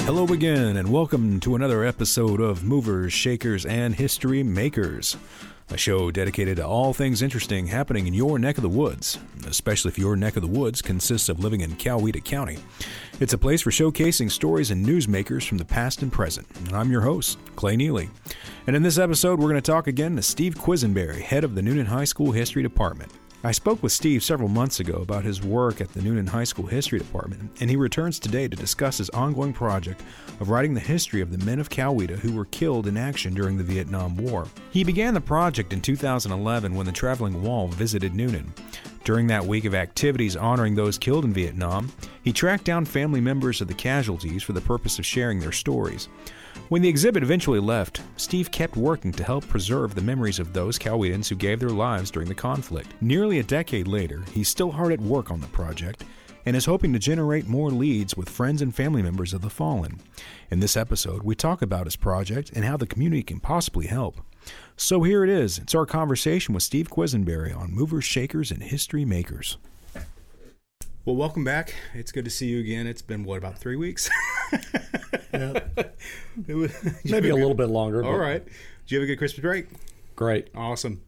Hello again, and welcome to another episode of Movers, Shakers, and History Makers, a show dedicated to all things interesting happening in your neck of the woods, especially if your neck of the woods consists of living in Coweta County. It's a place for showcasing stories and newsmakers from the past and present, and I'm your host, Clay Neely. And in this episode, we're going to talk again to Steve Quisenberry, head of the Newnan High School History Department. I spoke with Steve several months ago about his work at the Newnan High School History Department, and he returns today to discuss his ongoing project of writing the history of the men of Coweta who were killed in action during the Vietnam War. He began the project in 2011 when the Traveling Wall visited Newnan. During that week of activities honoring those killed in Vietnam, he tracked down family members of the casualties for the purpose of sharing their stories. When the exhibit eventually left, Steve kept working to help preserve the memories of those Cowetans who gave their lives during the conflict. Nearly a decade later, he's still hard at work on the project and is hoping to generate more leads with friends and family members of the fallen. In this episode, we talk about his project and how the community can possibly help. So here it is. It's our conversation with Steve Quisenberry on Movers, Shakers, and History Makers. Well, welcome back. It's good to see you again. It's been, about 3 weeks? Yeah. Maybe a little bit longer. All right. Did you have a good Christmas break? Great. Awesome.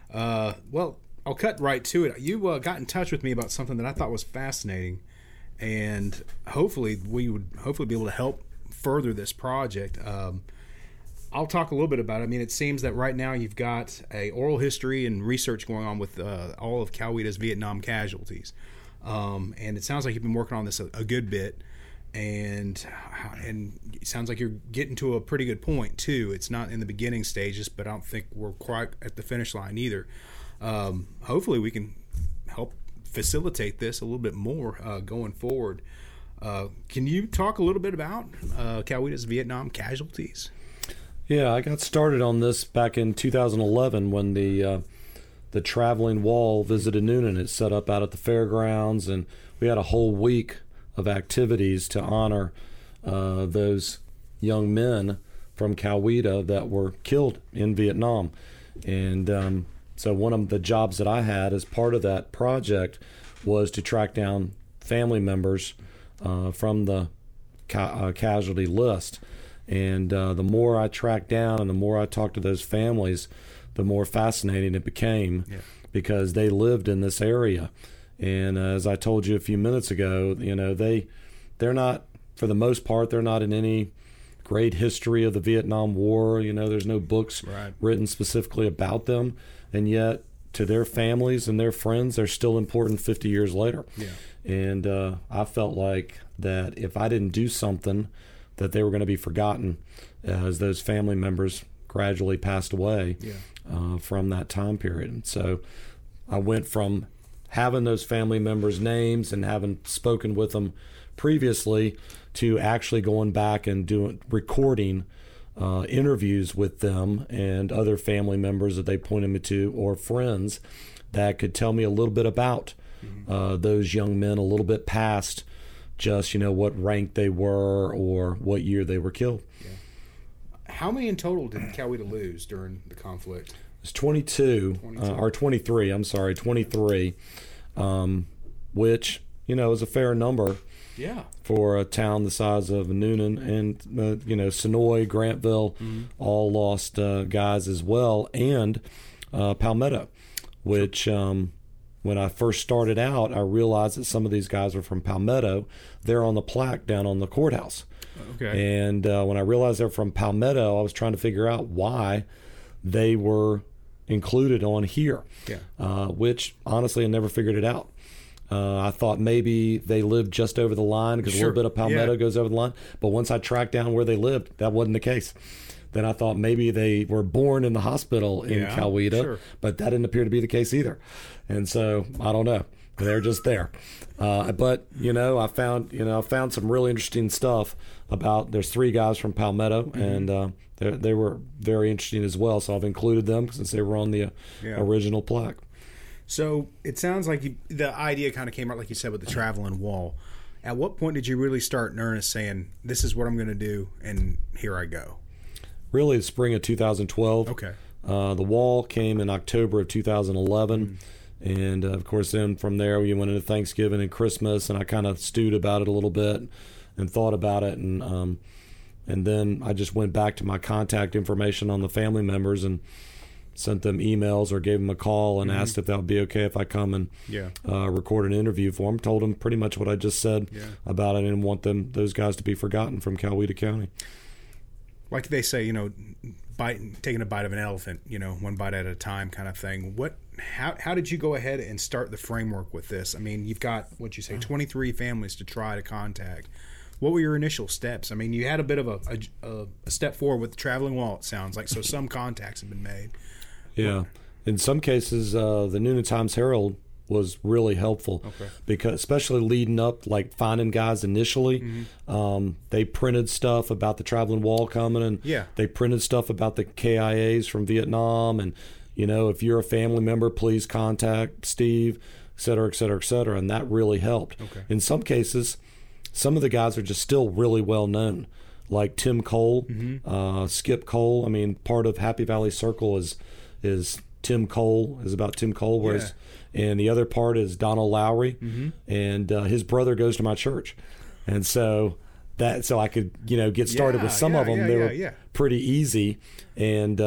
Well, I'll cut right to it. You got in touch with me about something that I thought was fascinating, and hopefully we would be able to help further this project. I'll talk a little bit about it. I mean, it seems that right now you've got a oral history and research going on with all of Coweta's Vietnam casualties. And it sounds like you've been working on this a good bit, and it sounds like you're getting to a pretty good point too. It's not in the beginning stages, but I don't think we're quite at the finish line either. Hopefully we can help facilitate this a little bit more going forward. Can you talk a little bit about Coweta's Vietnam casualties? Yeah, I got started on this back in 2011 when the Traveling Wall visited Newnan. It set up out at the fairgrounds, and we had a whole week of activities to honor those young men from Coweta that were killed in Vietnam. And so one of the jobs that I had as part of that project was to track down family members from the casualty list. And the more I tracked down and the more I talked to those families, the more fascinating it became, because they lived in this area. And as I told you a few minutes ago, they're not, for the most part, they're not in any great history of the Vietnam War. There's no books written specifically about them. And yet, to their families and their friends, they're still important 50 years later. Yeah. And I felt like that if I didn't do something, that they were going to be forgotten as those family members gradually passed away from that time period. And so I went from having those family members' names and having spoken with them previously to actually going back and recording interviews with them and other family members that they pointed me to, or friends that could tell me a little bit about those young men a little bit past just, what rank they were or what year they were killed. Yeah. How many in total did Coweta lose during the conflict? It's 23, which, is a fair number for a town the size of Newnan. And, Sonoy, Grantville, all lost guys as well. And Palmetto, which... when I first started out, I realized that some of these guys were from Palmetto. They're on the plaque down on the courthouse. Okay. And when I realized they're from Palmetto, I was trying to figure out why they were included on here, which honestly I never figured it out. I thought maybe they lived just over the line because a little bit of Palmetto goes over the line. But once I tracked down where they lived, that wasn't the case. Then I thought maybe they were born in the hospital in Coweta, but that didn't appear to be the case either. And so I don't know. They're just there. But I found some really interesting stuff about. There's 3 guys from Palmetto, and they were very interesting as well. So I've included them since they were on the original plaque. So it sounds like the idea kind of came out, like you said, with the Traveling Wall. At what point did you really start in earnest saying, "This is what I'm going to do, and here I go"? Really, the spring of 2012. Okay. The wall came in October of 2011. And, of course, then from there we went into Thanksgiving and Christmas, and I kind of stewed about it a little bit. and thought about it, and then I just went back to my contact information on the family members and sent them emails or gave them a call and asked if that would be okay if I come and record an interview for them. Told them pretty much what I just said about it, and want those guys to be forgotten from Coweta County. Like they say, taking a bite of an elephant, one bite at a time kind of thing. How did you go ahead and start the framework with this? I mean, you've got, 23 families to try to contact. What were your initial steps? I mean, you had a bit of a step forward with the traveling wall, it sounds like, so some contacts have been made. Yeah. In some cases, the Newnan Times-Herald was really helpful, because especially leading up, like finding guys initially, they printed stuff about the traveling wall coming, and they printed stuff about the KIAs from Vietnam, and if you're a family member, please contact Steve, et cetera, et cetera, et cetera, and that really helped. In some cases, some of the guys are just still really well known, like Tim Cole, Skip Cole. I mean, part of Happy Valley Circle is Tim Cole, is about Tim Cole, whereas and the other part is Donald Lowry, and his brother goes to my church, and so I could get started with some of them. They were pretty easy, and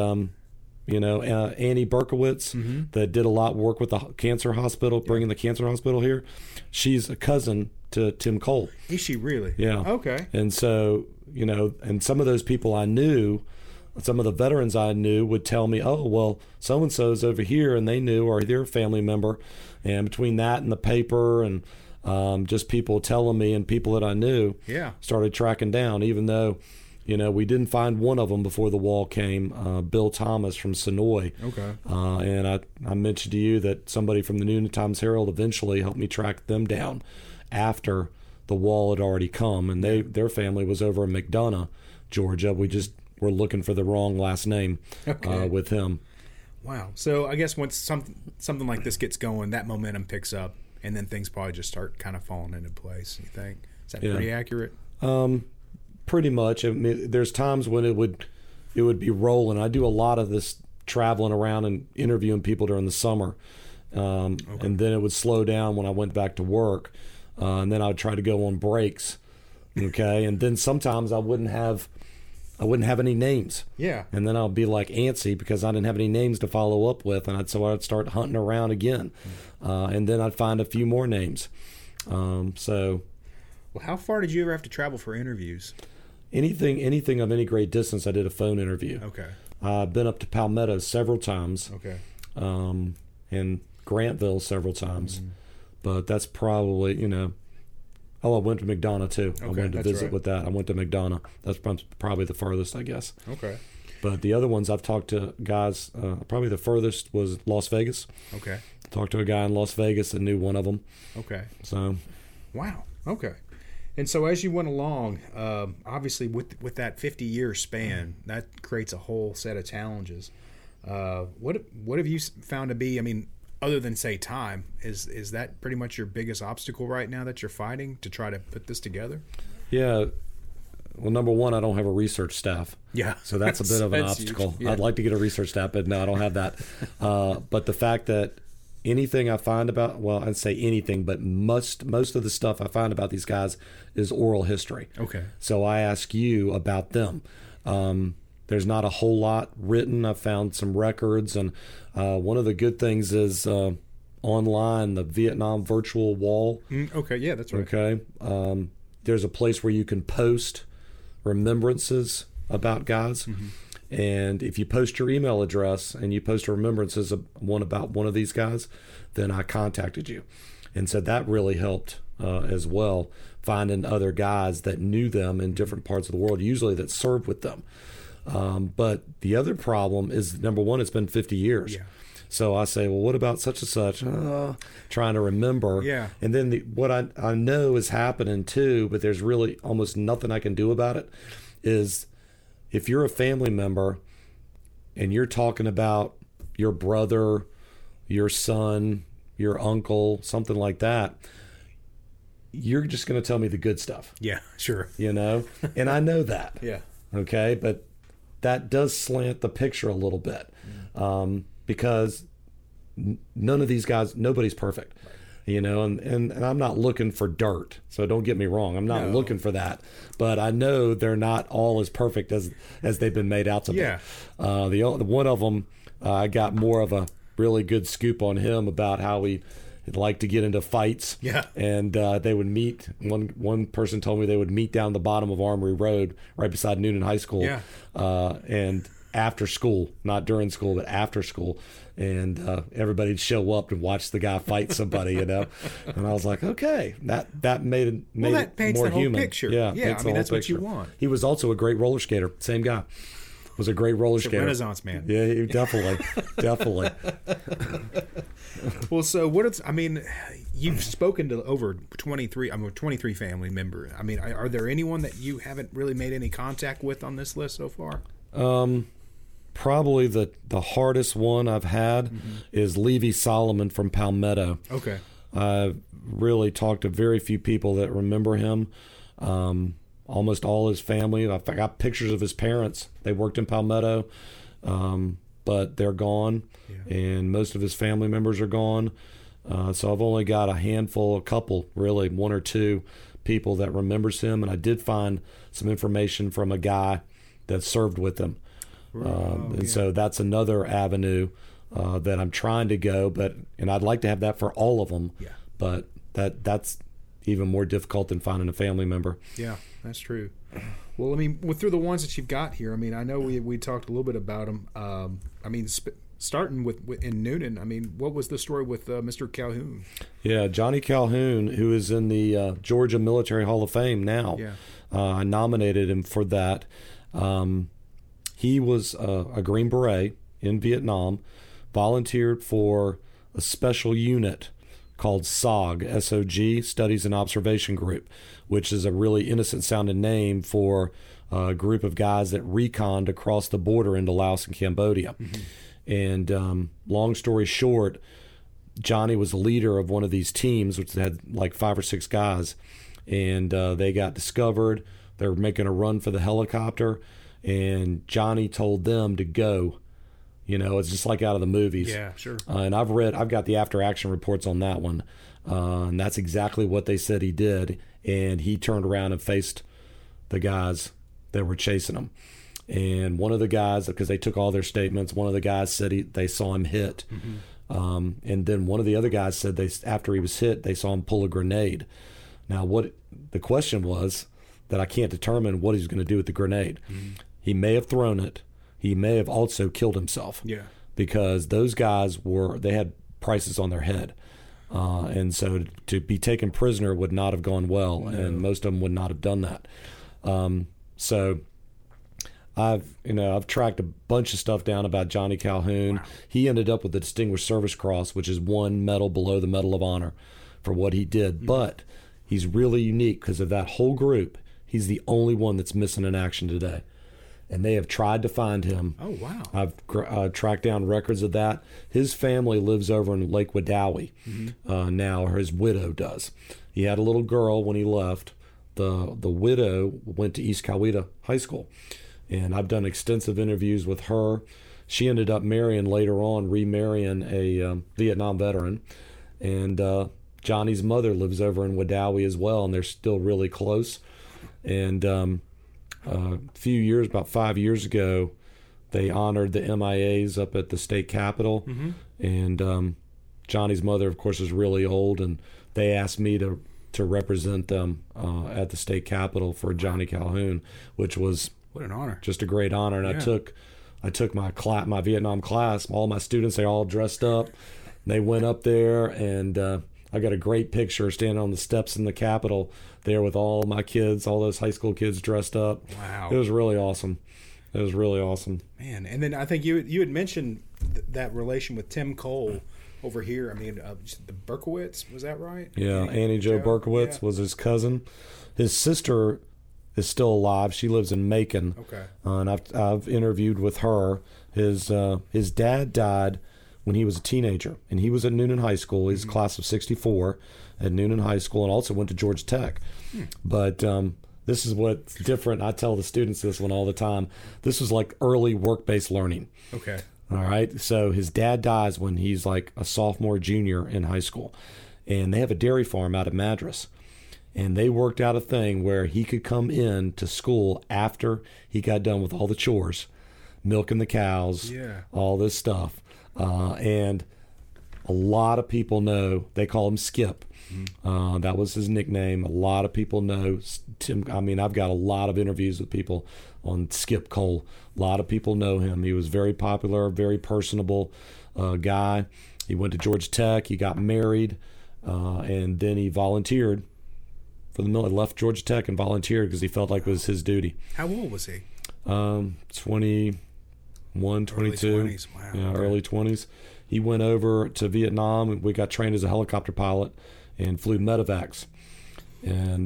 Annie Berkowitz, that did a lot of work with the cancer hospital, bringing the cancer hospital here. She's a cousin to Tim Cole. Is she really? Yeah. Okay. And so and some of those people I knew. Some of the veterans I knew would tell me, oh, well, so-and-so's over here, and they knew, or they're a family member. And between that and the paper and just people telling me and people that I knew, started tracking down, even though, we didn't find one of them before the wall came, Bill Thomas from Sonoy. Okay. And I mentioned to you that somebody from the Newnan Times-Herald eventually helped me track them down after the wall had already come, and their family was over in McDonough, Georgia. We're looking for the wrong last name with him. Wow. So I guess once something like this gets going, that momentum picks up, and then things probably just start kind of falling into place, you think? Is that pretty accurate? Pretty much. I mean, there's times when it would be rolling. I do a lot of this traveling around and interviewing people during the summer, and then it would slow down when I went back to work, and then I would try to go on breaks, and then sometimes I wouldn't have any names. Yeah. And then I'll be like antsy because I didn't have any names to follow up with. And so I'd start hunting around again. And then I'd find a few more names. Well, how far did you ever have to travel for interviews? Anything of any great distance, I did a phone interview. Okay. I've been up to Palmetto several times. Okay. And Grantville several times. But that's probably, Oh, I went to McDonough, too. I went to visit with that. I went to McDonough. That's probably the furthest, I guess. Okay. But the other ones, I've talked to guys, probably the furthest was Las Vegas. Okay. Talked to a guy in Las Vegas that knew one of them. Okay. So. Wow. Okay. And so as you went along, obviously with that 50-year span, that creates a whole set of challenges. What have you found to be, other than, say, time, is that pretty much your biggest obstacle right now that you're fighting to try to put this together? Yeah. Well, number one, I don't have a research staff. Yeah. So that's a bit of an obstacle. Yeah. I'd like to get a research staff, but no, I don't have that. But the fact that anything I find about, well, I'd say anything, but most of the stuff I find about these guys is oral history. Okay. So I ask you about them. There's not a whole lot written. I've found some records, and one of the good things is online, the Vietnam Virtual Wall. Okay, yeah, that's right. Okay. There's a place where you can post remembrances about guys. Mm-hmm. And if you post your email address and you post remembrances of about one of these guys, then I contacted you. And so that really helped as well, finding other guys that knew them in different parts of the world, usually that served with them. But the other problem is, number one, it's been 50 years. Yeah. So I say, well, what about such and such? Trying to remember. Yeah. And then what I know is happening too, but there's really almost nothing I can do about it, is if you're a family member and you're talking about your brother, your son, your uncle, something like that, you're just going to tell me the good stuff. Yeah, sure. And I know that. Yeah. Okay. But that does slant the picture a little bit, because none of these guys, nobody's perfect. and I'm not looking for dirt. So don't get me wrong. I'm not looking for that. But I know they're not all as perfect as they've been made out to be. The one of them, I got more of a really good scoop on him about how he'd like to get into fights. Yeah. And they would meet. One person told me they would meet down the bottom of Armory Road right beside Noonan High School. Yeah. And after school, not during school, but after school. And everybody'd show up and watch the guy fight somebody, And I was like, okay, that made it that paints more the whole human. picture. Yeah, I mean, that's what you want. He was also a great roller skater. Same guy. Was a great roller skater. Renaissance man. Yeah, he definitely. Well, so you've spoken to over 23 family members. I mean, are there anyone that you haven't really made any contact with on this list so far? Probably the hardest one I've had is Levy Solomon from Palmetto. Okay. I've really talked to very few people that remember him. Almost all his family. I got pictures of his parents. They worked in Palmetto, but they're gone, and most of his family members are gone. So I've only got a couple, really, one or two people that remembers him, and I did find some information from a guy that served with him. So that's another avenue that I'm trying to go, and I'd like to have that for all of them. Yeah. But that's even more difficult than finding a family member. Yeah, that's true. Well, I mean, through the ones that you've got here, I mean, I know we talked a little bit about them. I mean, starting with in Noonan, I mean, what was the story with Mr. Calhoun? Yeah, Johnny Calhoun, who is in the Georgia Military Hall of Fame now. Yeah. I nominated him for that. He was a Green Beret in Vietnam, volunteered for a special unit called SOG, S-O-G, Studies and Observation Group, which is a really innocent-sounding name for a group of guys that reconned across the border into Laos and Cambodia. And long story short, Johnny was the leader of one of these teams, which had like 5 or 6 guys, and they got discovered. They were making a run for the helicopter, and Johnny told them to go. It's just like out of the movies. Yeah, sure. And I've got the after-action reports on that one, and that's exactly what they said he did. And he turned around and faced the guys that were chasing him. And one of the guys, because they took all their statements, one of the guys said they saw him hit. And then one of the other guys said after he was hit, they saw him pull a grenade. Now, what the question was that I can't determine what he's going to do with the grenade. He may have thrown it. He may have also killed himself. Yeah. Because those guys they had prices on their head. And so to be taken prisoner would not have gone well, and most of them would not have done that. So I've tracked a bunch of stuff down about Johnny Calhoun. Wow. He ended up with the Distinguished Service Cross, which is one medal below the Medal of Honor for what he did. But he's really unique because of that whole group. He's the only one that's missing in action today. And they have tried to find him. Oh, wow. I've tracked down records of that. His family lives over in Lake Wedowee now, or his widow does. He had a little girl when he left. The widow went to East Coweta High School. And I've done extensive interviews with her. She ended up remarrying a Vietnam veteran. And Johnny's mother lives over in Wedowee as well, and they're still really close. And about 5 years ago, they honored the MIAs up at the state capitol. And Johnny's mother, of course, is really old, and they asked me to represent them at the state capitol for Johnny Calhoun, which was what an honor, just a great honor. And I took my Vietnam class, all my students, they all dressed up. They went up there, and I got a great picture standing on the steps in the Capitol there with all my kids, all those high school kids dressed up. Wow. It was really awesome. Man, and then I think you had mentioned that relation with Tim Cole over here. I mean, the Berkowitz, was that right? Yeah, Annie Jo Berkowitz was his cousin. His sister is still alive. She lives in Macon. Okay. And I've interviewed with her. His dad died when he was a teenager, and he was at Noonan High School. He's class of 64 at Noonan High School, and also went to Georgia Tech. But this is what's different. I tell the students this one all the time. This was like early work-based learning. Okay. All right. So his dad dies when he's like a sophomore, junior in high school. and they have a dairy farm out of Madras. And they worked out a thing where he could come in to school after he got done with all the chores, milking the cows, all this stuff. And a lot of people know, they call him Skip. That was his nickname. A lot of people know Tim. I mean, I've got a lot of interviews with people on Skip Cole. A lot of people know him. He was very popular, very personable guy. He went to Georgia Tech. He got married, and then he volunteered for the military. Left Georgia Tech and volunteered because he felt like it was his duty. How old was he? 21, 22. Early 20s. Wow. Yeah, early 20s. He went over to Vietnam. We got trained as a helicopter pilot and flew medevacs. And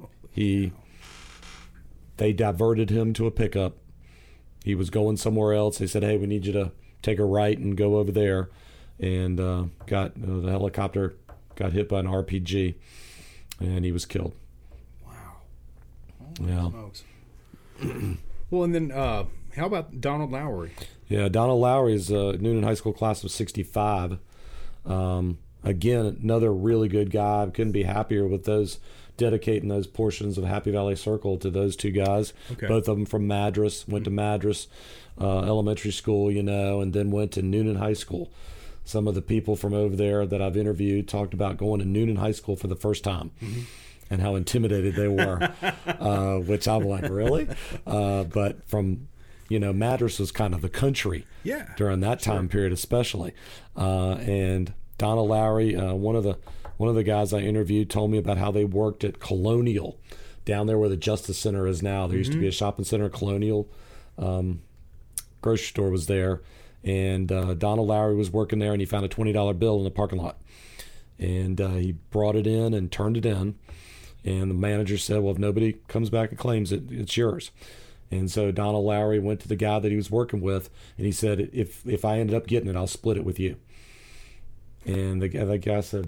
they diverted him to a pickup. He was going somewhere else. They said, hey, we need you to take a right and go over there. And the helicopter got hit by an RPG, and he was killed. Wow. Yeah. Smokes. Well, and then how about Donald Lowry? Yeah, Donald Lowry is a Noonan High School class of 65. Again, another really good guy. I couldn't be happier with those, dedicating those portions of Happy Valley Circle to those two guys. Okay. Both of them from Madras, went to Madras Elementary School, and then went to Noonan High School. Some of the people from over there that I've interviewed talked about going to Noonan High School for the first time. And how intimidated they were, which I'm like, really? But from, Madras was kind of the country during that time period, especially. And Donald Lowry, one of the guys I interviewed, told me about how they worked at Colonial, down there where the Justice Center is now. There used to be a shopping center, Colonial grocery store was there, and Donald Lowry was working there, and he found a $20 bill in the parking lot, and he brought it in and turned it in. And the manager said, well, if nobody comes back and claims it, it's yours. And so Donald Lowry went to the guy that he was working with, and he said, if I ended up getting it, I'll split it with you. And the guy said,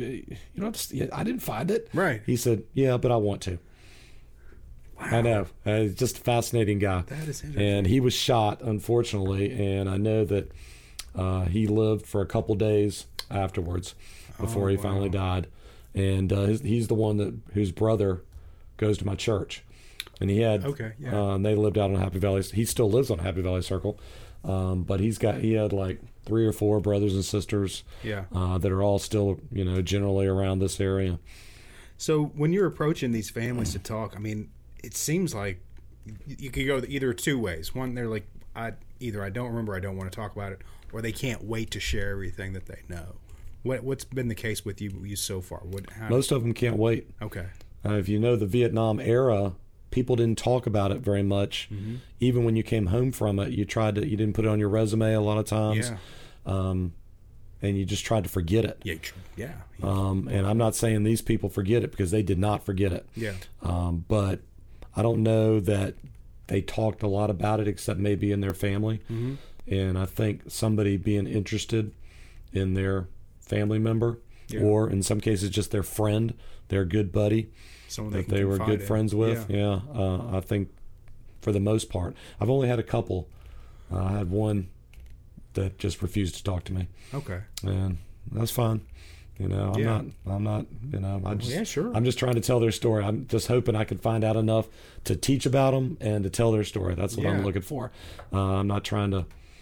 I didn't find it. Right. He said, yeah, but I want to. Wow. I know. He's just a fascinating guy. That is interesting. And he was shot, unfortunately, and I know that he lived for a couple days afterwards before he finally died. And he's the one whose brother goes to my church, and he had they lived out on Happy Valley. He still lives on Happy Valley Circle, but he had like 3 or 4 brothers and sisters that are all still generally around this area. So when you're approaching these families to talk, I mean, it seems like you could go either 2 ways. One, they're like, I don't remember, I don't want to talk about it, or they can't wait to share everything that they know. What's been the case with you so far? Most of them can't wait. Okay. If you know the Vietnam era, people didn't talk about it very much. Mm-hmm. Even when you came home from it, you didn't put it on your resume a lot of times. Yeah. And you just tried to forget it. Yeah. And I'm not saying these people forget it, because they did not forget it. Yeah. But I don't know that they talked a lot about it, except maybe in their family. Mm-hmm. And I think somebody being interested in their family member, or in some cases just their friend, their good buddy, someone that they were good friends with. I think for the most part, I've only had a couple. I had one that just refused to talk to me. Okay. And that's fine. I'm not, I'm just trying to tell their story. I'm just hoping I can find out enough to teach about them and to tell their story. That's what I'm looking for. I'm not trying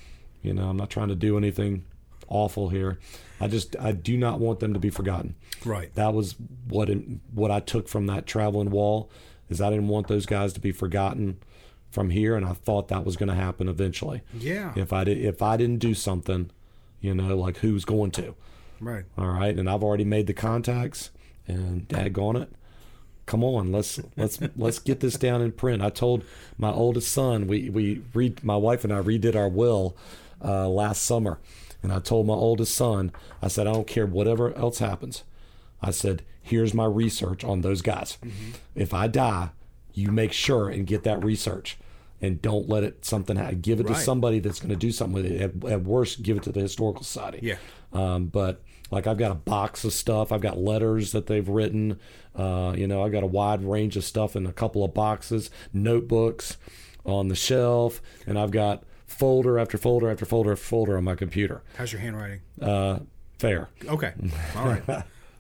to do anything awful here. I do not want them to be forgotten. Right. That was what I took from that traveling wall, is I didn't want those guys to be forgotten from here, and I thought that was going to happen eventually. Yeah. If I didn't do something, like who's going to? Right. All right. And I've already made the contacts, and daggone it, come on, let's get this down in print. I told my oldest son, my wife and I redid our will last summer. And I told my oldest son, I said, I don't care whatever else happens. I said, here's my research on those guys. Mm-hmm. If I die, you make sure and get that research, and don't let it give it to somebody that's going to do something with it. At worst, give it to the Historical Society. Yeah. But like, I've got a box of stuff. I've got letters that they've written. I've got a wide range of stuff in a couple of boxes, notebooks on the shelf, and I've got folder after folder after folder after folder on my computer. How's your handwriting? Fair. Okay. All right.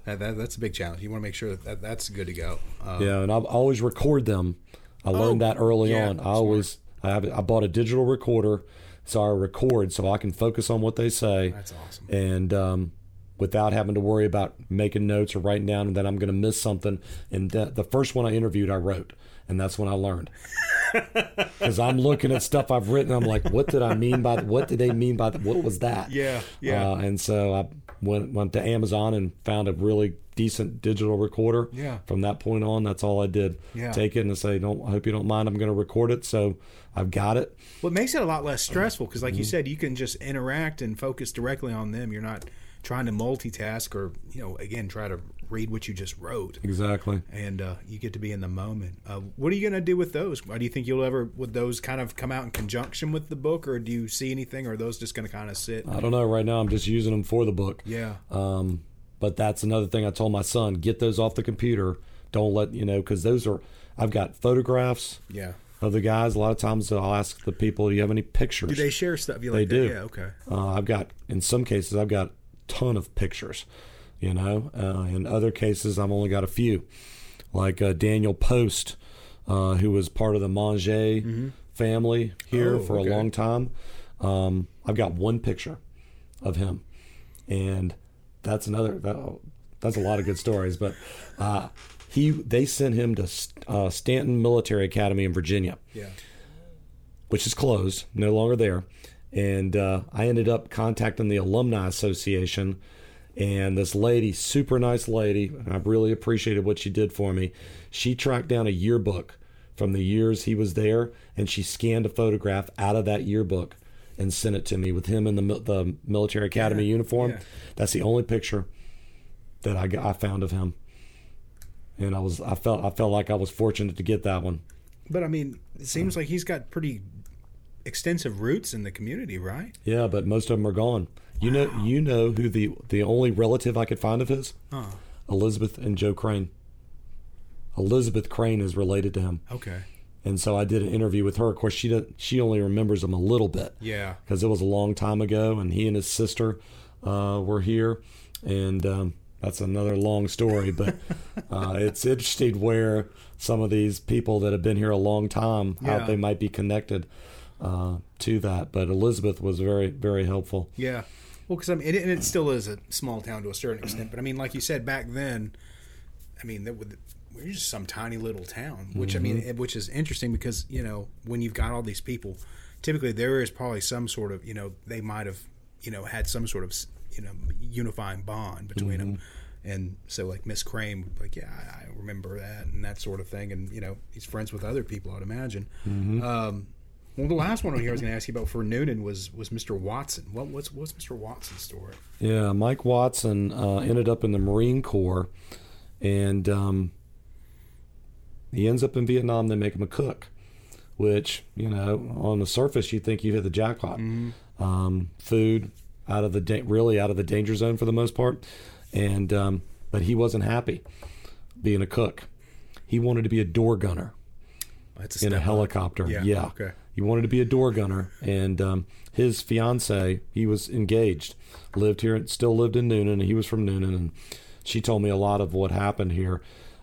That's a big challenge. You want to make sure that that's good to go. Yeah, and I always record them. I learned that early on. I bought a digital recorder, so I record so I can focus on what they say. That's awesome. And without having to worry about making notes or writing down and that I'm going to miss something. And the first one I interviewed, I wrote, and that's when I learned. Because I'm looking at stuff I've written, I'm like, what did I mean by? What did they mean by? What was that? Yeah. And so I went to Amazon and found a really decent digital recorder. Yeah. From that point on, that's all I did. Yeah. Take it and say, I hope you don't mind. I'm going to record it. So I've got it. Well, it makes it a lot less stressful because, like you said, you can just interact and focus directly on them. You're not trying to multitask or, again, try to read what you just wrote. Exactly. And you get to be in the moment. What are you going to do with those? Do you think would those kind of come out in conjunction with the book, or do you see anything, or are those just going to kind of sit? I don't know. Right now I'm just using them for the book. Yeah. But that's another thing I told my son, get those off the computer. Don't let, because I've got photographs. Yeah. Of the guys. A lot of times I'll ask the people, do you have any pictures? Do they share stuff? You like they do. Yeah, okay. In some cases, I've got a ton of pictures, in other cases, I've only got a few. Like Daniel Post, who was part of the Manger family here for a long time. I've got one picture of him. And that's a lot of good stories, but they sent him to Stanton Military Academy in Virginia, which is closed, no longer there. And I ended up contacting the Alumni Association, and this lady, super nice lady, and I really appreciated what she did for me. She tracked down a yearbook from the years he was there, and she scanned a photograph out of that yearbook and sent it to me with him in the Military Academy uniform. Yeah. That's the only picture that I found of him. And I felt like I was fortunate to get that one. But I mean, it seems like he's got pretty extensive roots in the community, right? Yeah, but most of them are gone. You know who the only relative I could find of his? Elizabeth and Joe Crane. Elizabeth Crane is related to him. Okay. And so I did an interview with her. Of course, she only remembers him a little bit. Yeah. Because it was a long time ago, and he and his sister were here, and that's another long story, but it's interesting where some of these people that have been here a long time, how they might be connected to that. But Elizabeth was very, very helpful. Yeah. Well, because and it still is a small town to a certain extent. But I mean, like you said, back then, I mean, we're just some tiny little town, which which is interesting because, when you've got all these people, typically there is probably some sort of, they might have, had some sort of, unifying bond between them. And so like Miss Crane, like, I remember that and that sort of thing. And, he's friends with other people, I'd imagine. Well, the last one on here I was going to ask you about for Noonan was Mr. Watson. What's Mr. Watson's story? Yeah, Mike Watson ended up in the Marine Corps, and he ends up in Vietnam. They make him a cook, which, on the surface you think you hit the jackpot. Food out of the danger zone for the most part, and but he wasn't happy being a cook. He wanted to be a door gunner in a helicopter. Yeah. Okay. He wanted to be a door gunner, and his fiance, he was engaged, still lived in Noonan, and he was from Noonan, and she told me a lot of what happened here.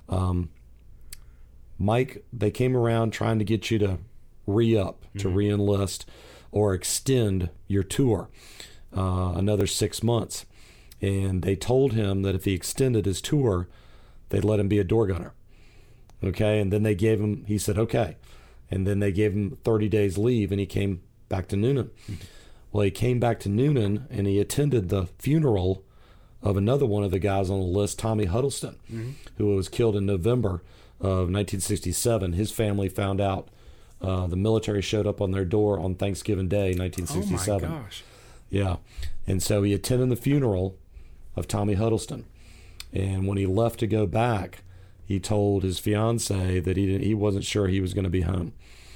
Mike, they came around trying to get you to re-up, to re-enlist, or extend your tour another 6 months. And they told him that if he extended his tour, they'd let him be a door gunner. Okay, and then he said, okay. And then they gave him 30 days leave, and he came back to Noonan. Well, he came back to Noonan, and he attended the funeral of another one of the guys on the list, Tommy Huddleston, who was killed in November of 1967. His family found out. The military showed up on their door on Thanksgiving Day, 1967. Oh, my gosh. Yeah. And so he attended the funeral of Tommy Huddleston. And when he left to go back, he told his fiance that he wasn't sure he was going to be home.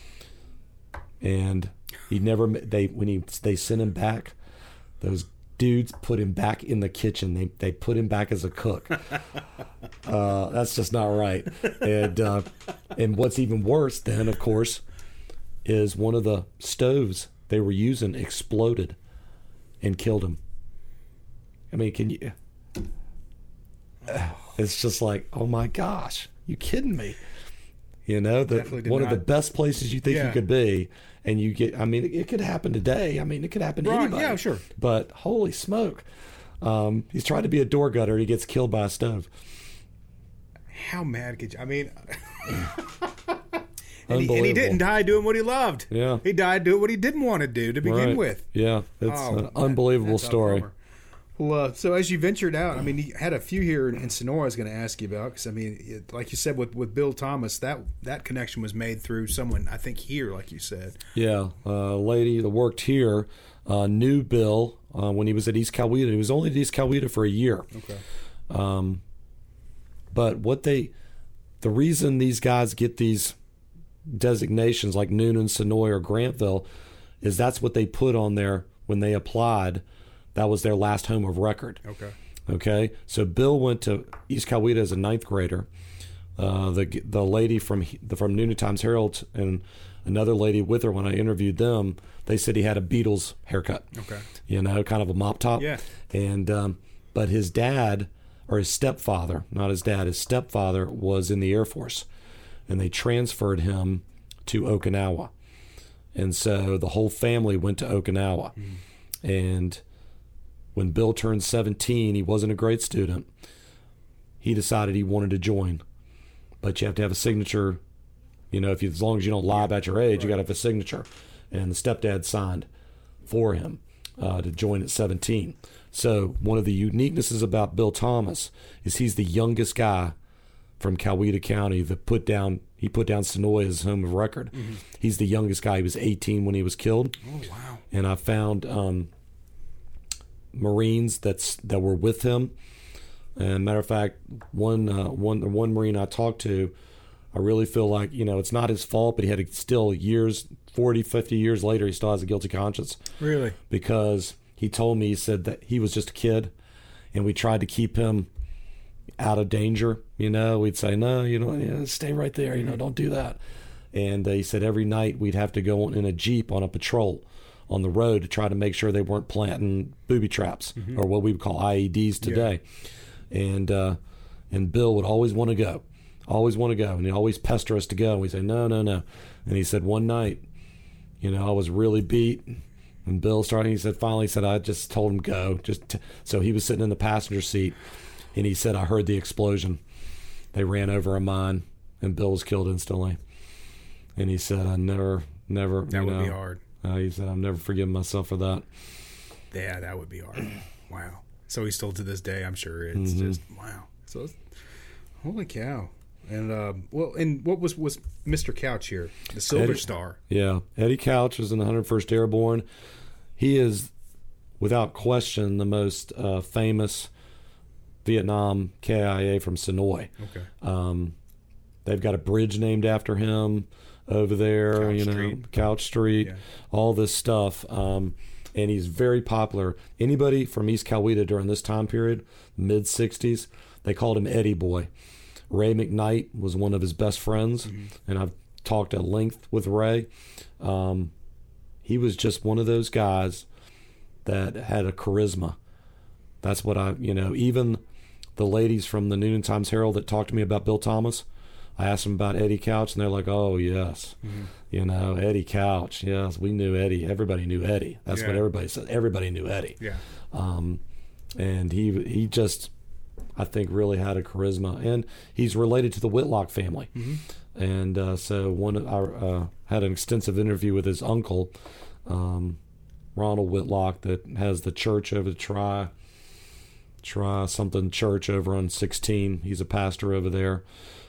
And when they sent him back, those dudes put him back in the kitchen. They put him back as a cook. That's just not right. And what's even worse then, of course, is one of the stoves they were using exploded and killed him. I mean, can you? It's just like, oh my gosh, you kidding me? You know, one of the best places you think you could be, and you get. I mean, it could happen today. I mean, it could happen to anybody. Yeah, sure. But holy smoke, he's trying to be a door gutter. He gets killed by a stove. How mad could you? I mean, and he didn't die doing what he loved. Yeah, he died doing what he didn't want to do to begin with. Yeah, it's an unbelievable story. Well, so as you ventured out, I mean, you had a few here in Sonora I was going to ask you about, because, I mean, like you said, with Bill Thomas, that connection was made through someone, I think, here, like you said. Yeah, a lady that worked here knew Bill when he was at East Coweta. He was only at East Coweta for a year. Okay. But the reason these guys get these designations like Newnan, Sonoy, or Grantville is that's what they put on there when they applied. That was their last home of record. Okay. So Bill went to East Coweta as a ninth grader. The lady from Noonan Times Herald and another lady with her, when I interviewed them, they said he had a Beatles haircut. Okay. You know, kind of a mop top. Yeah. And but his dad, or his stepfather, not his dad, his stepfather was in the Air Force, and they transferred him to Okinawa. And so the whole family went to Okinawa. And when Bill turned 17, he wasn't a great student. He decided he wanted to join. But you have to have a signature. You know, as long as you don't lie about your age, you got to have a signature. And the stepdad signed for him to join at 17. So one of the uniquenesses about Bill Thomas is he's the youngest guy from Coweta County that put down Sonoy as home of record. He's the youngest guy. He was 18 when he was killed. Oh, wow. And I found Marines that were with him. And matter of fact, one Marine I talked to, I really feel like, you know, it's not his fault, but he had still 40, 50 years later, he still has a guilty conscience. Really? Because he told me, he said that he was just a kid, and we tried to keep him out of danger. You know, we'd say, no, you know, stay right there, you know, don't do that. And he said every night we'd have to go in a Jeep on a patrol on the road to try to make sure they weren't planting booby traps, or what we would call IEDs today. Yeah. And Bill would always want to go, and he'd always pester us to go. And we'd say, no. And he said one night, you know, I was really beat. And Bill started, finally said, I just told him go. So he was sitting in the passenger seat, and he said, I heard the explosion. They ran over a mine, and Bill was killed instantly. And he said, I never. That would be hard. He said, I've never forgiven myself for that. Yeah, that would be hard. Wow. So he's still to this day, I'm sure. It's just, wow. So, holy cow. And, and what was Mr. Couch here? The Silver Star. Yeah. Eddie Couch was in the 101st Airborne. He is, without question, the most famous Vietnam KIA from Sonoy. Okay. They've got a bridge named after him over there, Couch Street, all this stuff. And he's very popular. Anybody from East Coweta during this time period, mid-'60s, they called him Eddie Boy. Ray McKnight was one of his best friends, and I've talked at length with Ray. He was just one of those guys that had a charisma. That's what even the ladies from the Noonan Times Herald that talked to me about Bill Thomas, I asked them about Eddie Couch, and they're like, oh, yes. You know, Eddie Couch. Yes, we knew Eddie. Everybody knew Eddie. That's what everybody said. Everybody knew Eddie. Yeah. And he just, I think, really had a charisma. And he's related to the Whitlock family. And so I had an extensive interview with his uncle, Ronald Whitlock, that has the church over the Try Something Church over on 16. He's a pastor over there.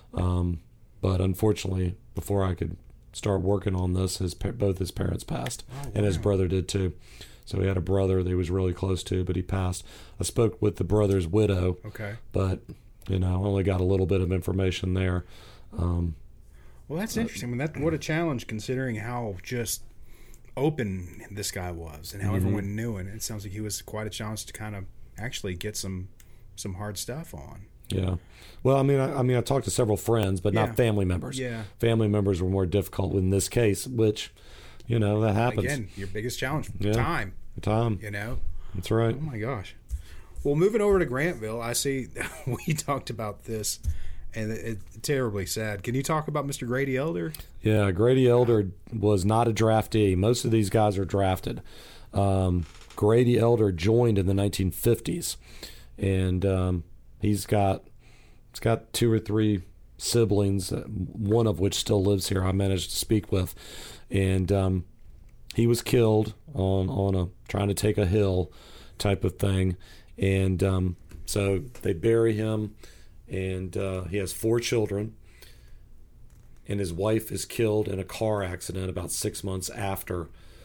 But unfortunately, before I could start working on this, both his parents passed. Oh, wow. And his brother did too. So he had a brother that he was really close to, but he passed. I spoke with the brother's widow. Okay. But, I only got a little bit of information there. Well, that's interesting. What a challenge, considering how just open this guy was and how everyone knew it. It sounds like he was quite a challenge to kind of actually get some hard stuff on. Yeah. Well, I talked to several friends, but not family members. Yeah. Family members were more difficult in this case, which, that happens. Again, your biggest challenge, time. Time. That's right. Oh, my gosh. Well, moving over to Grantville, I see we talked about this, and it's terribly sad. Can you talk about Mr. Grady Elder? Yeah, Grady Elder was not a draftee. Most of these guys are drafted. Grady Elder joined in the 1950s, and he's got 2 or 3 siblings, one of which still lives here. I managed to speak with, and he was killed on a trying to take a hill type of thing, and so they bury him, and he has 4 children, and his wife is killed in a car accident about 6 months after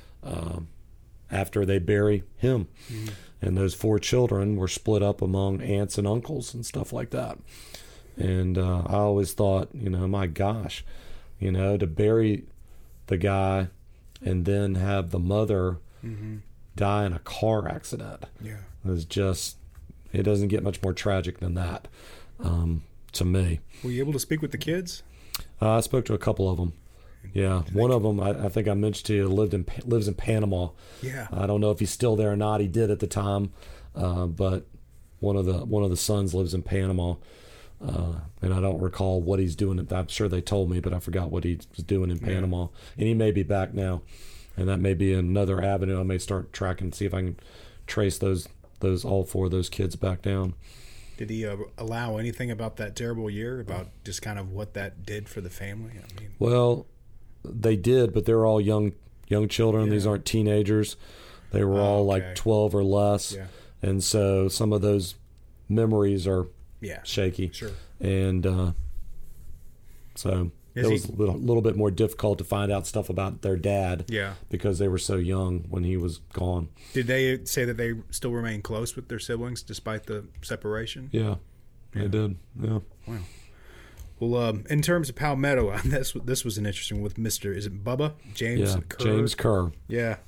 they bury him. Mm-hmm. And those 4 children were split up among aunts and uncles and stuff like that. And I always thought, my gosh, to bury the guy and then have the mother die in a car accident. Yeah. It doesn't get much more tragic than that, to me. Were you able to speak with the kids? I spoke to a couple of them. Yeah, one of them, I think I mentioned to you, lives in Panama. Yeah. I don't know if he's still there or not. He did at the time, but one of the sons lives in Panama, and I don't recall what he's doing. I'm sure they told me, but I forgot what he was doing in Panama. And he may be back now, and that may be another avenue I may start tracking, see if I can trace those all 4 of those kids back down. Did he allow anything about that terrible year, about just kind of what that did for the family? Well, they did, but they're all young children. Yeah. These aren't teenagers. They were all like 12 or less. Yeah. And so some of those memories are shaky. Sure. And so it was a little bit more difficult to find out stuff about their dad. Yeah. Because they were so young when he was gone. Did they say that they still remain close with their siblings despite the separation? Yeah. They did. Yeah. Wow. Well, in terms of Palmetto, this was an interesting with Mr. Is it Bubba? James Kerr? James Kerr. Yeah.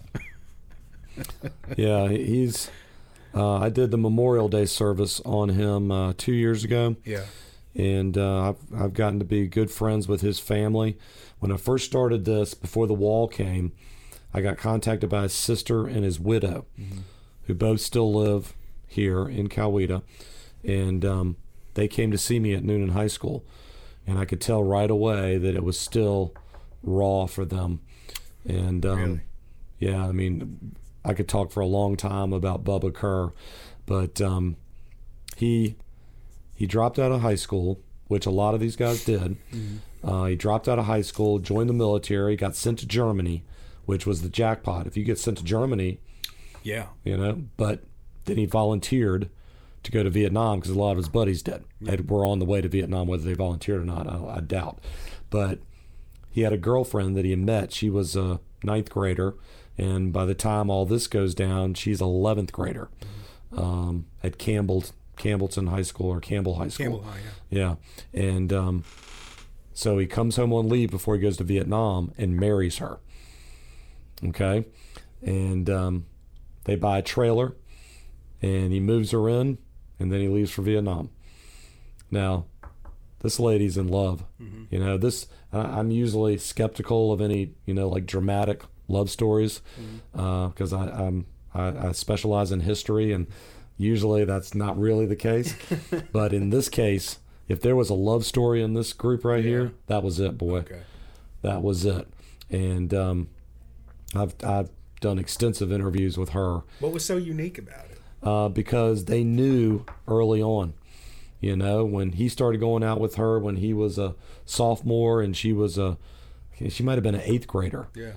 Yeah, he's. I did the Memorial Day service on him 2 years ago. Yeah. And I've gotten to be good friends with his family. When I first started this, before the wall came, I got contacted by his sister and his widow, who both still live here in Coweta, and they came to see me at Noonan High School. And I could tell right away that it was still raw for them. And, really? Yeah, I mean, I could talk for a long time about Bubba Kerr. But he dropped out of high school, which a lot of these guys did. Mm-hmm. He dropped out of high school, joined the military, got sent to Germany, which was the jackpot. If you get sent to Germany, but then he volunteered to go to Vietnam because a lot of his buddies did. They were on the way to Vietnam, whether they volunteered or not, I doubt. But he had a girlfriend that he had met. She was a 9th grader, and by the time all this goes down, she's an 11th grader at Campbellton High School or Campbell High School. Campbell High, yeah. And so he comes home on leave before he goes to Vietnam and marries her. Okay? And they buy a trailer, and he moves her in, and then he leaves for Vietnam. Now, this lady's in love. Mm-hmm. I'm usually skeptical of any, like dramatic love stories, because I specialize in history, and usually that's not really the case. But in this case, if there was a love story in this group right here, that was it, boy. Okay. That was it. And I've done extensive interviews with her. What was so unique about it? Because they knew early on, when he started going out with her when he was a sophomore and she might have been an 8th grader. Yeah.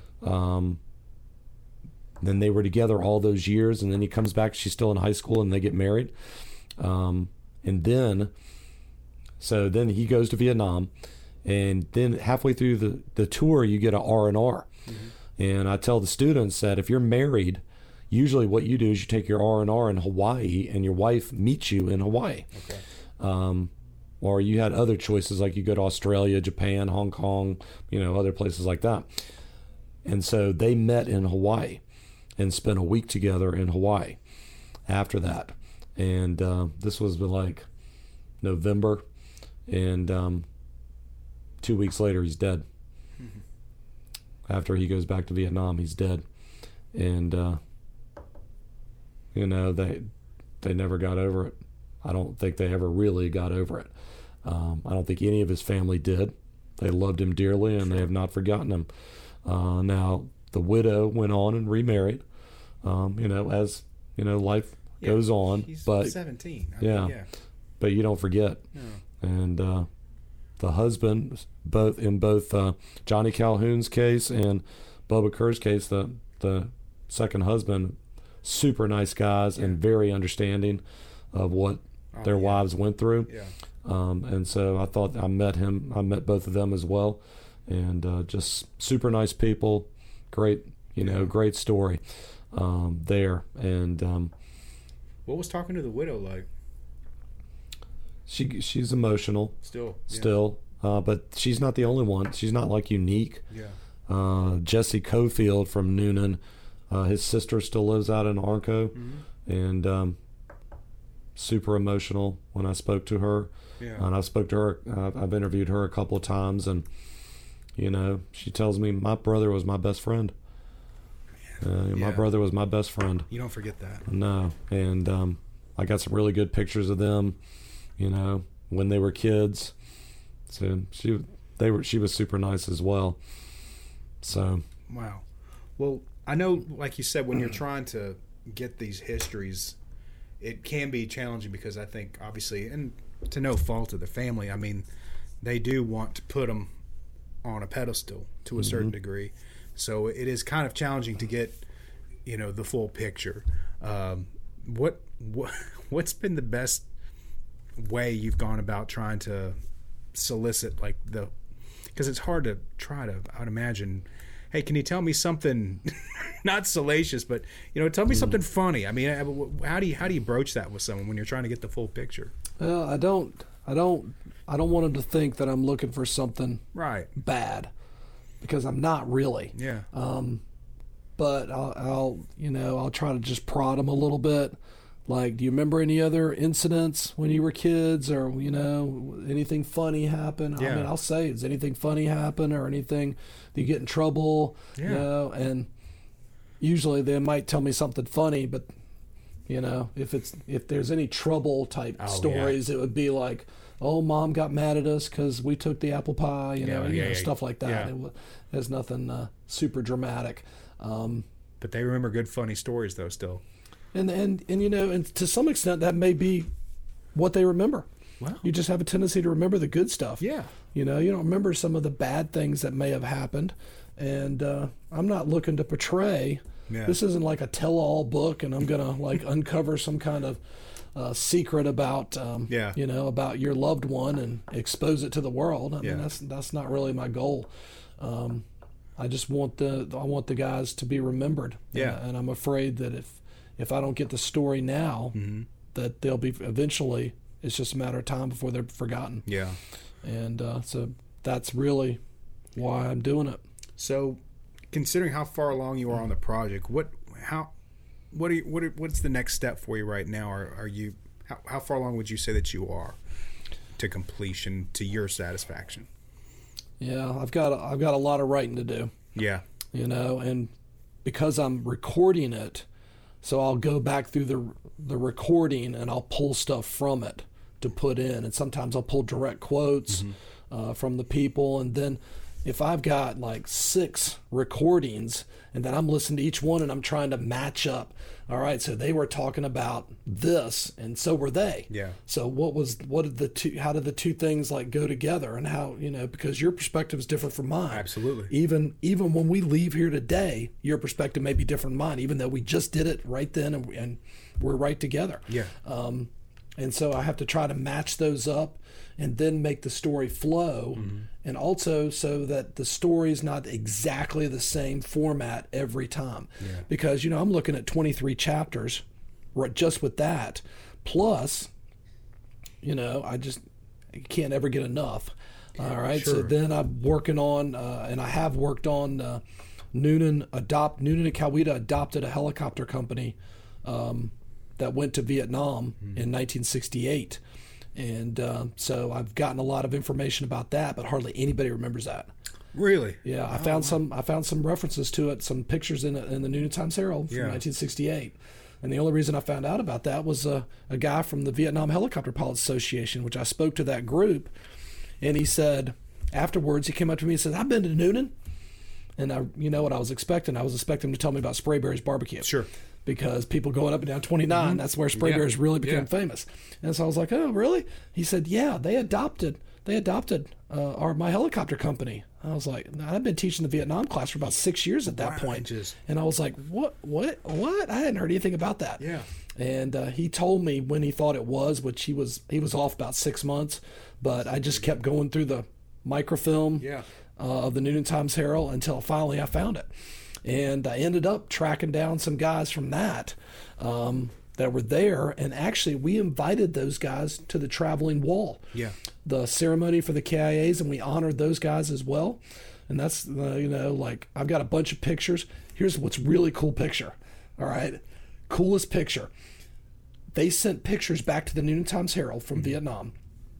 Then they were together all those years, and then he comes back, she's still in high school, and they get married. And then he goes to Vietnam, and then halfway through the tour, you get an R&R. Mm-hmm. And I tell the students that if you're married, usually what you do is you take your R&R in Hawaii, and your wife meets you in Hawaii. Okay. Or you had other choices, like you go to Australia, Japan, Hong Kong, other places like that. And so they met in Hawaii and spent a week together in Hawaii after that. And this was like November, and 2 weeks later, he's dead. Mm-hmm. After he goes back to Vietnam, he's dead. And, they never got over it. I don't think they ever really got over it. I don't think any of his family did. They loved him dearly, and they have not forgotten him. Now, the widow went on and remarried, as, life goes on. He's but 17. Yeah. But you don't forget. No. And the husband, in both Johnny Calhoun's case and Bubba Kerr's case, the second husband, super nice guys and very understanding of what their wives went through. Yeah. And so I thought I met both of them as well, and just super nice people, great, great story there. And what was talking to the widow like? She's emotional still, but she's not the only one. She's not like unique. Yeah. Jesse Cofield from Noonan, his sister still lives out in Arco, and super emotional when I spoke to her. Yeah. And I spoke to her. I've interviewed her a couple of times, and she tells me my brother was my best friend. My brother was my best friend. You don't forget that. No, and I got some really good pictures of them. When they were kids. So she was super nice as well. So wow. Well, I know, like you said, when you're trying to get these histories, it can be challenging because I think, obviously, and to no fault of the family, I mean, they do want to put them on a pedestal to a certain degree. So it is kind of challenging to get, the full picture. What's been the best way you've gone about trying to solicit, because it's hard to try to, I would imagine, hey, can you tell me something not salacious, but tell me something funny? I mean, how do you broach that with someone when you're trying to get the full picture? Well, I don't want them to think that I'm looking for something bad, because I'm not really. Yeah. But I'll try to just prod them a little bit. Like, do you remember any other incidents when you were kids, or anything funny happen? Yeah. I mean, I'll say, does anything funny happen, or anything that you get in trouble? Yeah. And usually they might tell me something funny, but if there's any trouble type stories, it would be like, oh, mom got mad at us because we took the apple pie, stuff like that. Yeah. There's nothing super dramatic. But they remember good, funny stories, though, still. And to some extent that may be what they remember. Wow. You just have a tendency to remember the good stuff. Yeah. You don't remember some of the bad things that may have happened. And I'm not looking to portray. Yeah. This isn't like a tell-all book, and I'm gonna uncover some kind of secret about about your loved one and expose it to the world. I mean, that's not really my goal. I just want the guys to be remembered. Yeah. And I'm afraid that if I don't get the story now, that they'll be eventually. It's just a matter of time before they're forgotten. Yeah. And so that's really why I'm doing it. So, considering how far along you are on the project, what's the next step for you right now? Are you how far along would you say that you are to completion, to your satisfaction? Yeah, I've got a lot of writing to do. Yeah. And because I'm recording it, so I'll go back through the recording and I'll pull stuff from it to put in, and sometimes I'll pull direct quotes from the people, and then if I've got like 6 recordings and then I'm listening to each one and I'm trying to match up, all right, so they were talking about this and so were they. Yeah. So how did the two things go together, and how, because your perspective is different from mine. Absolutely. Even when we leave here today, your perspective may be different from mine, even though we just did it right then and we're right together. Yeah. And so I have to try to match those up and then make the story flow, and also so that the story is not exactly the same format every time. Yeah. Because, I'm looking at 23 chapters just with that. Plus, I can't ever get enough. All right. Sure. So then I'm working on, and I have worked on Noonan and Coweta adopted a helicopter company that went to Vietnam in 1968. And so I've gotten a lot of information about that, but hardly anybody remembers that. Really? Yeah, I found some references to it, some pictures in the Noonan Times Herald from 1968. And the only reason I found out about that was a guy from the Vietnam Helicopter Pilots Association, which I spoke to that group, and he said afterwards, he came up to me and said, I've been to Noonan. And you know what I was expecting? I was expecting him to tell me about Sprayberry's barbecue. Sure. Because people going up and down 29, that's where Sprayberry's really became famous. And so I was like, oh, really? He said, yeah, they adopted my helicopter company. I was like, I've been teaching the Vietnam class for about 6 years at that point. And I was like, what? I hadn't heard anything about that. Yeah. And he told me when he thought it was, which he was off about 6 months, but I just kept going through the microfilm of the Noonan Times-Herald until finally I found it. And I ended up tracking down some guys from that were there, and actually we invited those guys to the Traveling Wall, the ceremony for the KIAs, and we honored those guys as well. And that's like I've got a bunch of pictures. Here's what's really cool picture. All right, coolest picture. They sent pictures back to the Noonan Times-Herald from Vietnam,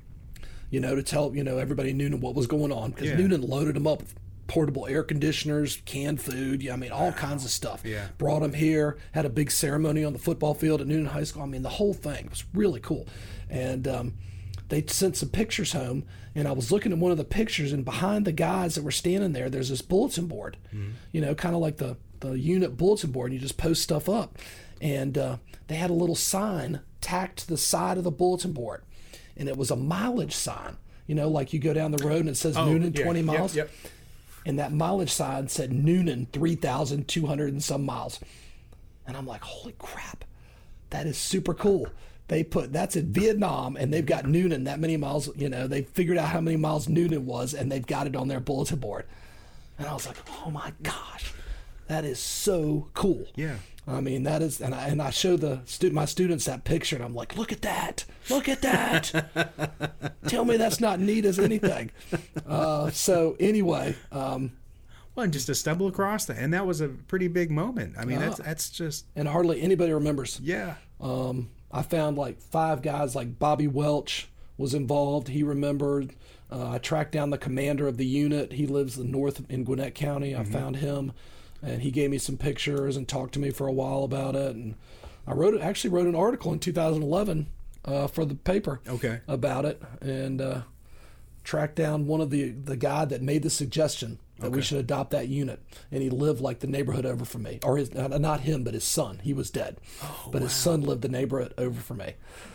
to tell everybody in Noonan what was going on, because Noonan loaded them up with portable air conditioners, canned food, all kinds of stuff. Yeah. Brought them here, had a big ceremony on the football field at Noonan High School. The whole thing was really cool. And they sent some pictures home, and I was looking at one of the pictures, and behind the guys that were standing there, there's this bulletin board, kind of like the unit bulletin board, and you just post stuff up. And they had a little sign tacked to the side of the bulletin board, and it was a mileage sign, like you go down the road and it says Noonan 20 miles. Yep. And that mileage sign said Noonan 3,200 and some miles. And I'm like, holy crap, that is super cool. That's in Vietnam, and they've got Noonan that many miles. They figured out how many miles Noonan was, and they've got it on their bulletin board. And I was like, oh my gosh, that is so cool. Yeah. That is, and I show my students that picture, and I'm like, look at that. Tell me that's not neat as anything. So anyway, and just to stumble across that, and that was a pretty big moment. That's just, and hardly anybody remembers. Yeah. I found like 5 guys, like Bobby Welch was involved. He remembered. I tracked down the commander of the unit. He lives north in Gwinnett County. I found him. And he gave me some pictures and talked to me for a while about it. And I actually wrote an article in 2011 for the paper about it, and tracked down one of the guy that made the suggestion that we should adopt that unit. And he lived like the neighborhood over from me, or not him, but his son. He was dead, but his son lived the neighborhood over from me.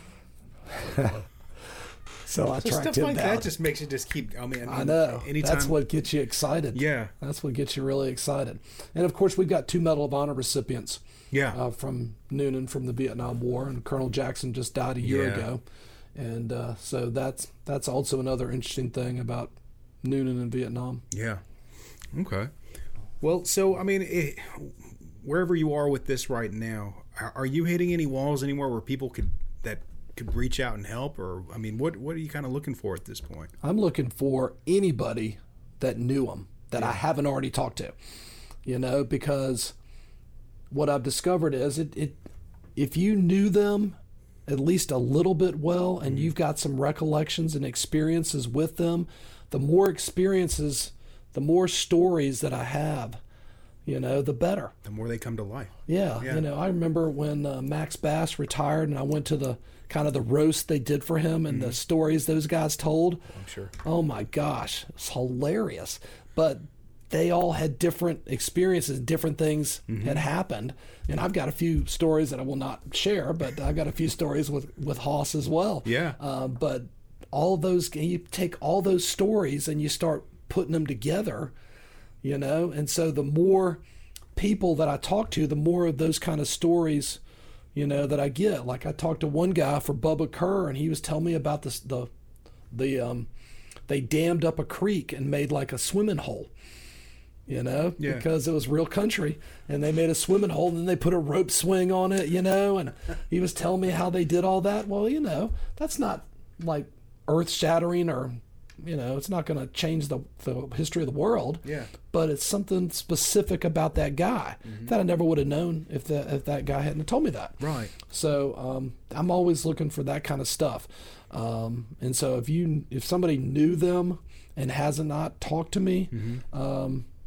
So I tracked stuff him like down. that just makes you just keep. I know. Anytime, that's what gets you excited. Yeah, that's what gets you really excited. And of course, we've got 2 Medal of Honor recipients. From Noonan from the Vietnam War, and Colonel Jackson just died a year ago, and so that's also another interesting thing about Noonan and Vietnam. Yeah. Okay. Well, so wherever you are with this right now, are you hitting any walls anywhere where people could reach out and help, or what are you kind of looking for at this point? I'm looking for anybody that knew him that I haven't already talked to, because what I've discovered is if you knew them at least a little bit well, and you've got some recollections and experiences with them, the more experiences, the more stories that I have, the better. The more they come to life. Yeah. I remember when Max Bass retired, and I went to the kind of the roast they did for him, and the stories those guys told. I'm sure. Oh my gosh, it's hilarious. But they all had different experiences, different things had happened. And I've got a few stories that I will not share, but I've got a few stories with Hoss as well. Yeah. But all those, you take all those stories and you start putting them together, and so the more people that I talk to, the more of those kind of stories, that I get. Like I talked to one guy for Bubba Kerr, and he was telling me about they dammed up a creek and made like a swimming hole, because it was real country, and they made a swimming hole, and then they put a rope swing on it, and he was telling me how they did all that. Well, that's not like earth shattering, or it's not going to change the history of the world. Yeah. But it's something specific about that guy that I never would have known if that guy hadn't told me that. Right. So I'm always looking for that kind of stuff. And so if somebody knew them and hasn't not talked to me,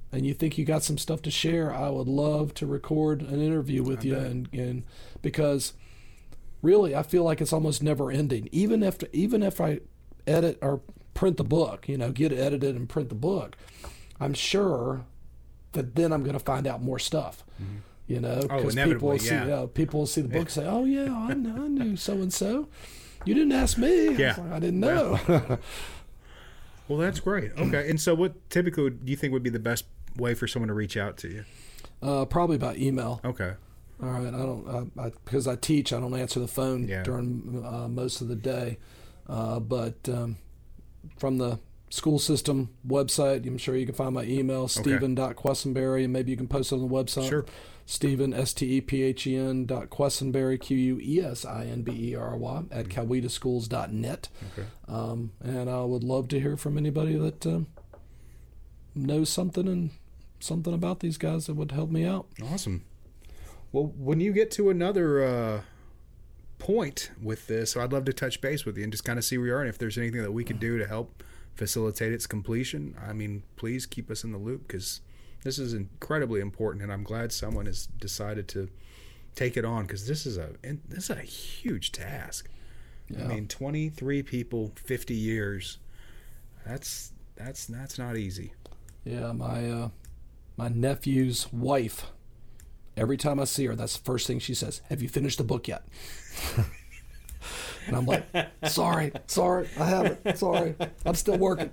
and you think you got some stuff to share, I would love to record an interview with you, and because really I feel like it's almost never ending. Even if I edit or print the book, get it edited and print the book, I'm sure that then I'm going to find out more stuff. Because people will see the book and say, "Oh yeah, I knew so and so. You didn't ask me." Yeah, I didn't know. Well, that's great. Okay, and so what typically do you think would be the best way for someone to reach out to you? Probably by email. Okay. All right. Because I teach, I don't answer the phone during most of the day. But from the school system website, I'm sure you can find my email, Stephen.Quessenberry, and maybe you can post it on the website. Sure. Stephen, STEPHEN.Quessenberry, QUESINBERY, at cowetaschools.net. Okay. And I would love to hear from anybody that knows something about these guys that would help me out. Awesome. Well, when you get to another point with this, so I'd love to touch base with you and just kind of see where you are, and if there's anything that we could do to help facilitate its completion. I mean, please keep us in the loop, because this is incredibly important, and I'm glad someone has decided to take it on, because this is a huge task. Yeah. I mean, 23 people, 50 years. That's not easy. Yeah, my nephew's wife, every time I see her, that's the first thing she says, "Have you finished the book yet?" And I'm like, sorry, I haven't. Sorry, I'm still working.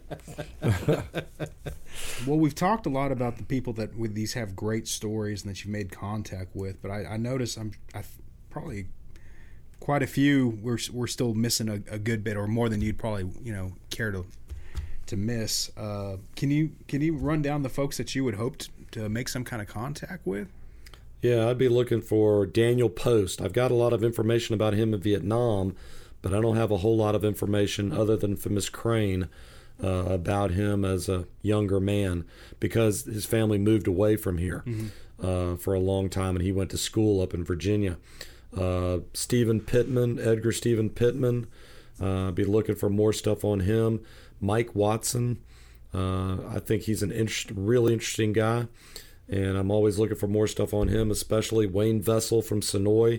Well, we've talked a lot about the people that with these have great stories and that you've made contact with, but I notice I probably quite a few we're still missing a good bit, or more than you'd probably care to miss. Can you run down the folks that you would hope to make some kind of contact with? Yeah, I'd be looking for Daniel Post. I've got a lot of information about him in Vietnam, but I don't have a whole lot of information other than from Miss Crane about him as a younger man, because his family moved away from here for a long time, and he went to school up in Virginia. Stephen Pittman, Edgar Stephen Pittman. I'd be looking for more stuff on him. Mike Watson. I think he's really interesting guy, and I'm always looking for more stuff on him, especially Wayne Vessel from Sonoy.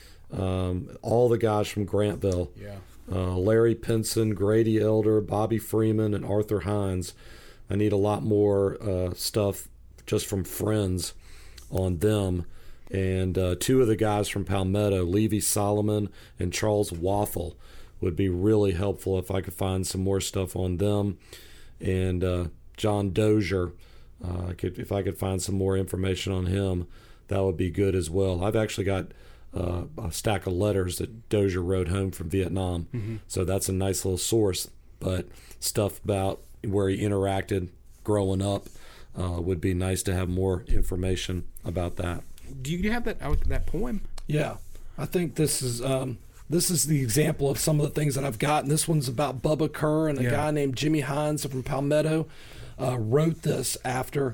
All the guys from Grantville. Yeah. Larry Pinson, Grady Elder, Bobby Freeman, and Arthur Hines. I need a lot more stuff just from friends on them. And two of the guys from Palmetto, Levy Solomon and Charles Waffle, would be really helpful if I could find some more stuff on them. And John Dozier, if I could find some more information on him, that would be good as well. I've actually got a stack of letters that Dozier wrote home from Vietnam, so that's a nice little source. But stuff about where he interacted growing up would be nice to have more information about that. Do you have that poem? Yeah, I think this is the example of some of the things that I've got. And this one's about Bubba Kerr, and a guy named Jimmy Hines from Palmetto wrote this after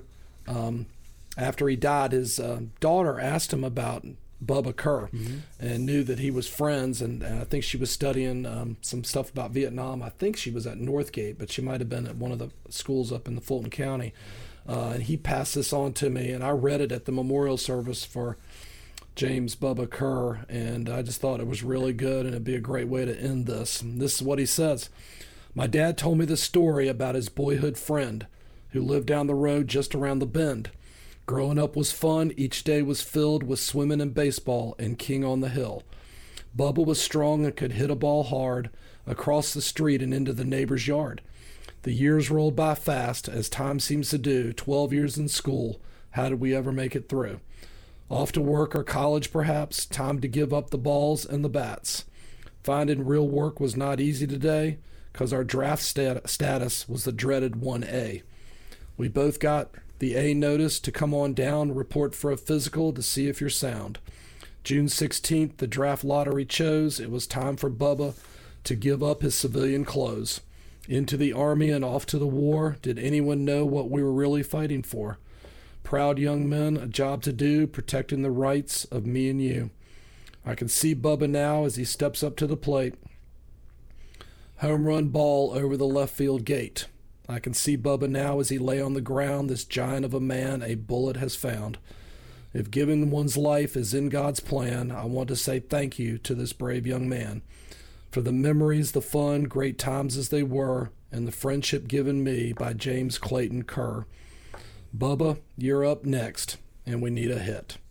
he died. His daughter asked him about Bubba Kerr and knew that he was friends, and I think she was studying some stuff about Vietnam. I think she was at Northgate, but she might have been at one of the schools up in the Fulton County. And he passed this on to me, and I read it at the memorial service for James Bubba Kerr, and I just thought it was really good, and it'd be a great way to end this. And this is what he says. "My dad told me the story about his boyhood friend who lived down the road just around the bend. Growing up was fun. Each day was filled with swimming and baseball and King on the Hill. Bubba was strong and could hit a ball hard across the street and into the neighbor's yard. The years rolled by fast, as time seems to do. 12 years in school. How did we ever make it through? Off to work or college, perhaps. Time to give up the balls and the bats. Finding real work was not easy today, because our draft status was the dreaded 1A. We both got the A notice to come on down, report for a physical to see if you're sound. June 16th, the draft lottery chose. It was time for Bubba to give up his civilian clothes. Into the Army and off to the war. Did anyone know what we were really fighting for? Proud young men, a job to do, protecting the rights of me and you. I can see Bubba now as he steps up to the plate. Home run ball over the left field gate. I can see Bubba now as he lay on the ground, this giant of a man a bullet has found. If giving one's life is in God's plan, I want to say thank you to this brave young man for the memories, the fun, great times as they were, and the friendship given me by James Clayton Kerr. Bubba, you're up next, and we need a hit.